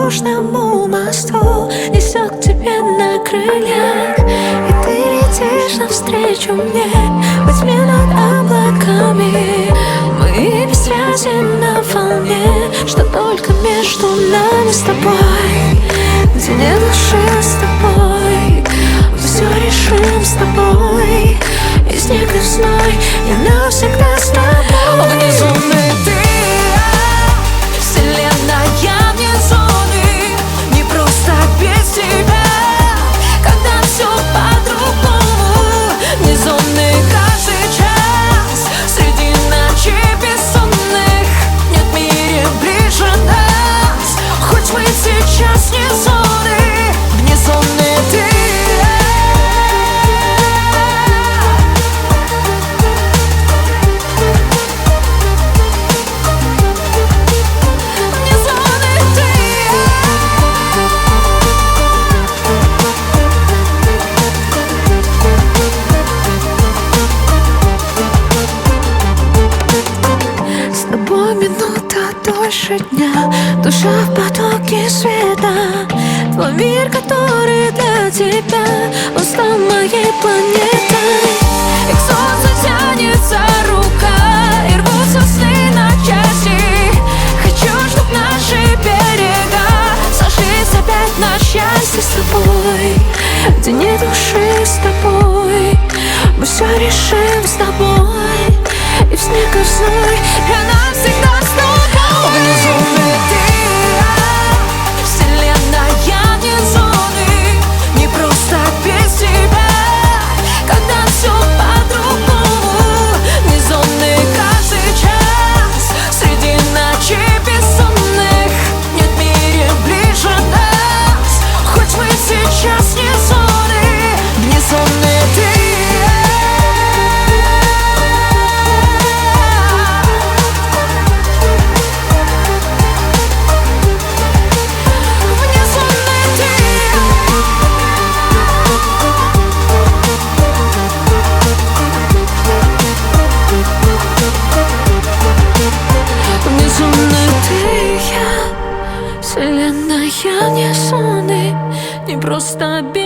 воздушному мосту несет тебя на крыльях, и ты летишь навстречу мне во тьме над облаками. Мы без связи на волне, что только между нами с тобой, где нет души с тобой. Мы все решим с тобой, и снег и зной, я навсегда с тобой. Безумный ты, вселенная вне зоны, не просто без тебя, когда все по-другому. Вне зоны каждый час, среди ночей бессонных, нет в мире ближе нас, хоть мы сейчас не зоны. Вне зоны ты. Дольше дня, душа в потоке света. Твой мир, который для тебя, он стал моей планетой. И к солнцу тянется рука, и рвутся сны на части. Хочу, чтоб наши берега сошлись опять на счастье с тобой, где нет души с тобой. Мы все решим с тобой, и в снег и в зной я навсегда с тобой. Безумный ты, вселенная вне зоны, не просто без тебя, когда все по-другому. Вне зоны каждый час, среди ночей бессонных, нет в мире ближе нас, хоть мы сейчас не зоны. Вне зоны ты. Вселенная вне зоны, не просто без